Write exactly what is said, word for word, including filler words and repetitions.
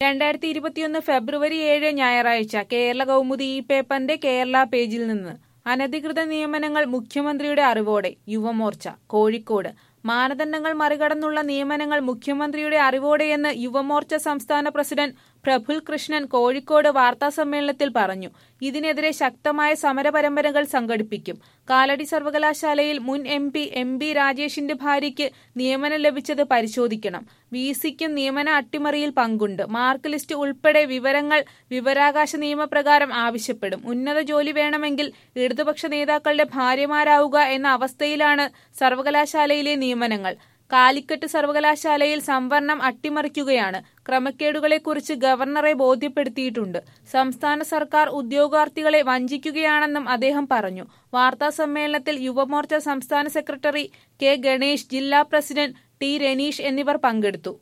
രണ്ടായിരത്തി ഇരുപത്തിയൊന്ന് ഫെബ്രുവരി ഏഴ് ഞായറാഴ്ച കേരള കൗമുദി ഈ പേപ്പറിന്റെ കേരള പേജിൽ നിന്ന് അനധികൃത നിയമനങ്ങൾ മുഖ്യമന്ത്രിയുടെ അറിവോടെ യുവമോർച്ച കോഴിക്കോട്. മാനദണ്ഡങ്ങൾ മറികടന്നുള്ള നിയമനങ്ങൾ മുഖ്യമന്ത്രിയുടെ അറിവോടെയെന്ന് യുവമോർച്ച സംസ്ഥാന പ്രസിഡന്റ് പ്രഫുൽ കൃഷ്ണൻ കോഴിക്കോട് വാർത്താസമ്മേളനത്തിൽ പറഞ്ഞു. ഇതിനെതിരെ ശക്തമായ സമരപരമ്പരകൾ സംഘടിപ്പിക്കും. കാലടി സർവകലാശാലയിൽ മുൻ എം പി എം ബി രാജേഷിന്റെ ഭാര്യയ്ക്ക് നിയമനം ലഭിച്ചത് പരിശോധിക്കണം. വി സിക്കും നിയമന അട്ടിമറിയിൽ പങ്കുണ്ട്. മാർക്ക് ലിസ്റ്റ് ഉൾപ്പെടെ വിവരങ്ങൾ വിവരാവകാശ നിയമപ്രകാരം ആവശ്യപ്പെടും. ഉന്നത ജോലി വേണമെങ്കിൽ ഇടതുപക്ഷ നേതാക്കളുടെ ഭാര്യമാരാവുക എന്ന അവസ്ഥയിലാണ് സർവകലാശാലയിലെ നിയമനങ്ങൾ. കാലിക്കറ്റ് സർവകലാശാലയിൽ സംവരണം അട്ടിമറിക്കുകയാണ്. ക്രമക്കേടുകളെക്കുറിച്ച് ഗവർണറെ ബോധ്യപ്പെടുത്തിയിട്ടുണ്ട്. സംസ്ഥാന സർക്കാർ ഉദ്യോഗാർത്ഥികളെ വഞ്ചിക്കുകയാണെന്നും അദ്ദേഹം പറഞ്ഞു. വാർത്താസമ്മേളനത്തിൽ യുവമോർച്ച സംസ്ഥാന സെക്രട്ടറി കെ ഗണേഷ്, ജില്ലാ പ്രസിഡന്റ് ടി രനീഷ് എന്നിവർ പങ്കെടുത്തു.